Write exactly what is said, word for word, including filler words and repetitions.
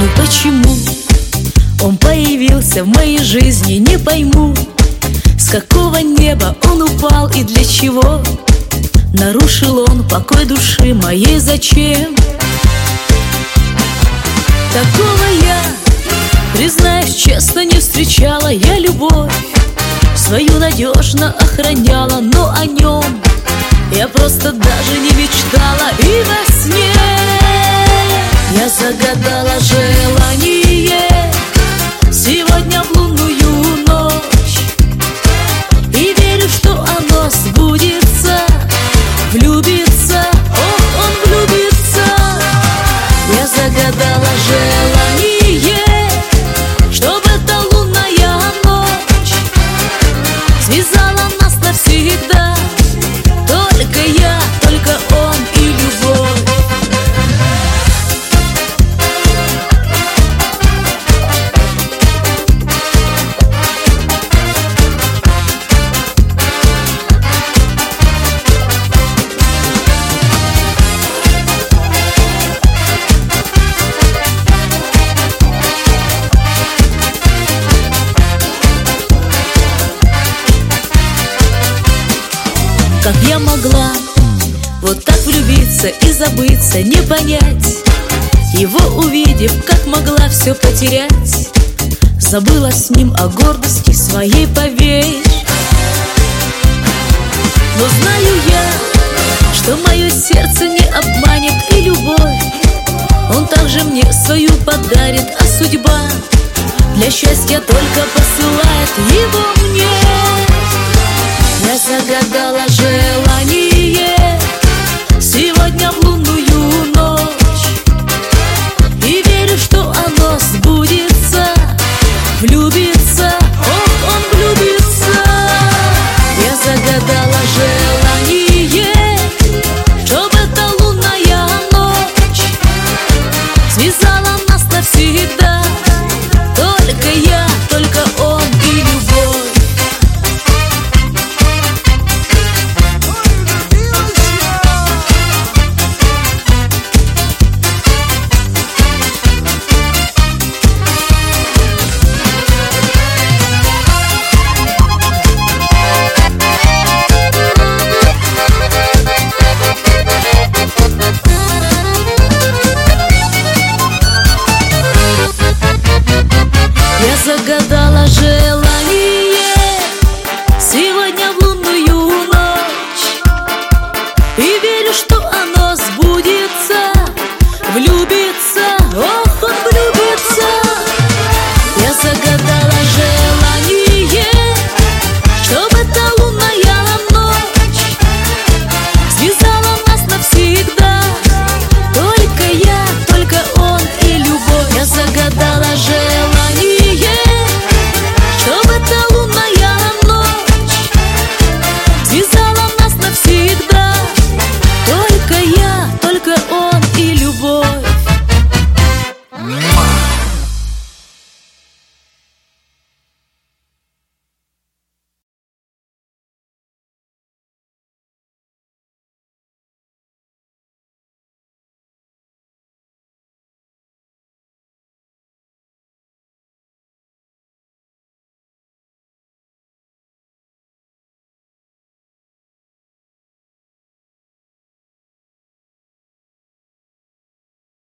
Ну почему он появился в моей жизни, не пойму. С какого неба он упал и для чего? Нарушил он покой души моей зачем? Такого я, признаюсь честно, не встречала. Я любовь свою надежно охраняла, но о нем я просто даже не мечтала. И во сне я загадала желание сегодня в лунную ночь, и верю, что оно сбудется. Влюбится, ох, он влюбится. Я загадала желание, чтобы эта лунная ночь связала нас навсегда. Только я, только он и любовь. Как я могла вот так влюбиться и забыться, не понять его, увидев, как могла все потерять. Забыла с ним о гордости своей, поверь. Но знаю я, что мое сердце не обманет, и любовь он также мне свою подарит. А судьба для счастья только посылает его мне. Я загадала желание сегодня в лунную ночь, и верю, что оно сбудется. Влюбится, ох, он влюбится. Я загадала желание, чтобы эта лунная ночь связала нас навсегда.